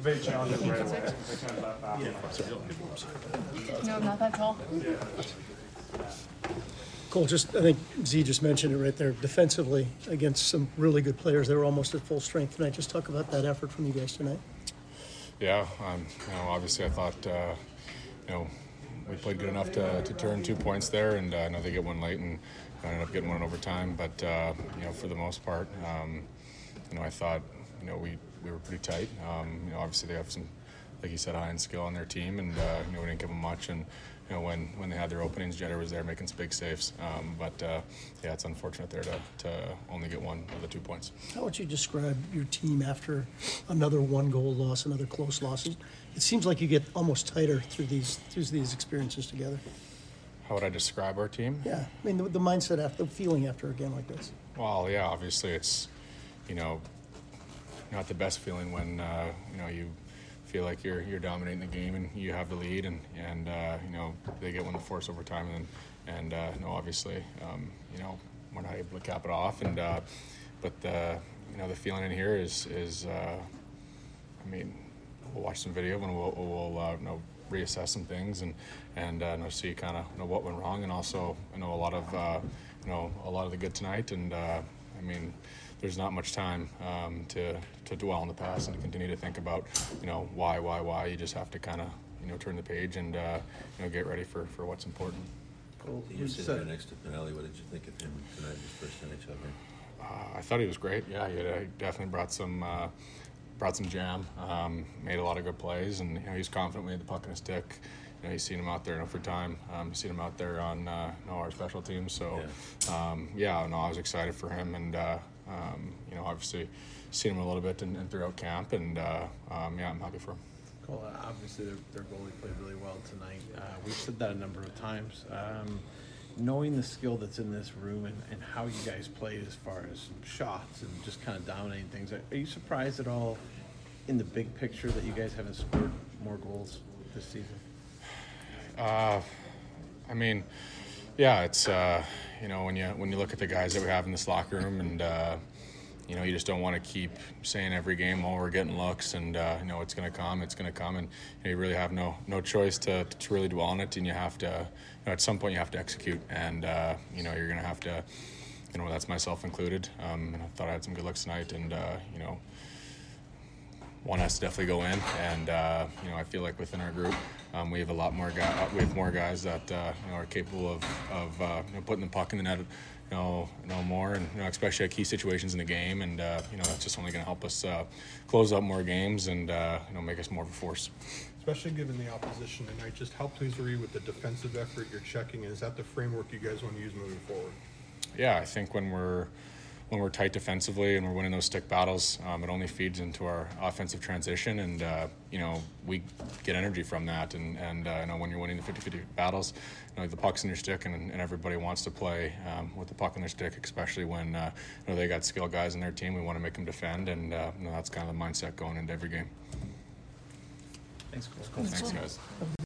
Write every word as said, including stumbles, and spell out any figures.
very challenging right away. They kind of let back. Yeah. No, I'm not that tall. Cole, just I think Z just mentioned it right there. Defensively, against some really good players, they were almost at full strength tonight. Just talk about that effort from you guys tonight. Yeah, um, you know, obviously I thought, uh, you know, we played good enough to, to turn two points there, and uh, I know they get one late and ended up getting one in overtime. But uh, you know, for the most part, um, you know, I thought, you know, we, we were pretty tight. Um, you know, obviously they have some, like you said, high-end skill on their team, and uh, you know, we didn't give them much. And you know, when, when they had their openings, Jeter was there making some big saves. Um, but uh, yeah, it's unfortunate there to, to only get one of the two points. How would you describe your team after another one-goal loss, another close loss? It seems like you get almost tighter through these through these experiences together. How would I describe our team? Yeah, I mean the, the mindset after, the feeling after a game like this. Well, yeah, obviously it's, you know, not the best feeling when uh, you know you feel like you're you're dominating the game and you have the lead, and and uh, you know they get one to force overtime, and and uh, no, obviously um, you know we're not able to cap it off, and uh, but the you know the feeling in here is is uh, I mean we'll watch some video and we'll we'll uh, you know reassess some things and and uh, you know, see kind of you know what went wrong, and also you know a lot of uh, you know a lot of the good tonight, and uh, I mean. There's not much time um, to to dwell on the past and to continue to think about, you know, why, why, why. You just have to kind of, you know, turn the page and, uh, you know, get ready for, for what's important. Cole, you sit there next to Pinelli. What did you think of him tonight, his first N H L game? Uh, I thought he was great. Yeah, he, had, uh, he definitely brought some uh, brought some jam, um, made a lot of good plays, and you know, he's confident we had the puck in his stick. You know, he's seen him out there in overtime. Um, he's seen him out there on uh, you know, our special teams. So, yeah, um, yeah no, I was excited for him, and uh, um, you know, obviously seen him a little bit and, and throughout camp, and uh, um, yeah, I'm happy for him. Cole, uh, obviously their, their goalie played really well tonight. Uh, we've said that a number of times. Um, knowing the skill that's in this room and, and how you guys played as far as shots and just kind of dominating things, are, are you surprised at all in the big picture that you guys haven't scored more goals this season? Uh, I mean, yeah, it's uh, you know when you when you look at the guys that we have in this locker room, and uh, you know you just don't want to keep saying every game, "Oh, we're getting looks," and uh, you know it's going to come, it's going to come, and you, know, you really have no no choice to to really dwell on it, and you have to, you know, at some point you have to execute, and uh, you know you're going to have to, you know that's myself included. Um, and I thought I had some good looks tonight, and uh, you know. One has to definitely go in, and uh, you know I feel like within our group um, we have a lot more guys. We have more guys that uh, you know are capable of of uh, you know, putting the puck in the net, you know, you know more, and you know especially at key situations in the game, and uh, you know that's just only going to help us uh, close up more games and uh, you know make us more of a force. Especially given the opposition tonight, just how pleased were you with the defensive effort you're checking? And is that the framework you guys want to use moving forward? Yeah, I think when we're when we're tight defensively and we're winning those stick battles, um, it only feeds into our offensive transition, and uh, you know we get energy from that. And and uh, you know when you're winning the fifty-fifty battles, you know the puck's in your stick, and, and everybody wants to play um, with the puck in their stick, especially when uh, you know they got skilled guys in their team. We want to make them defend, and uh, you know, that's kind of the mindset going into every game. Thanks, Cole. Cool. Thanks, guys.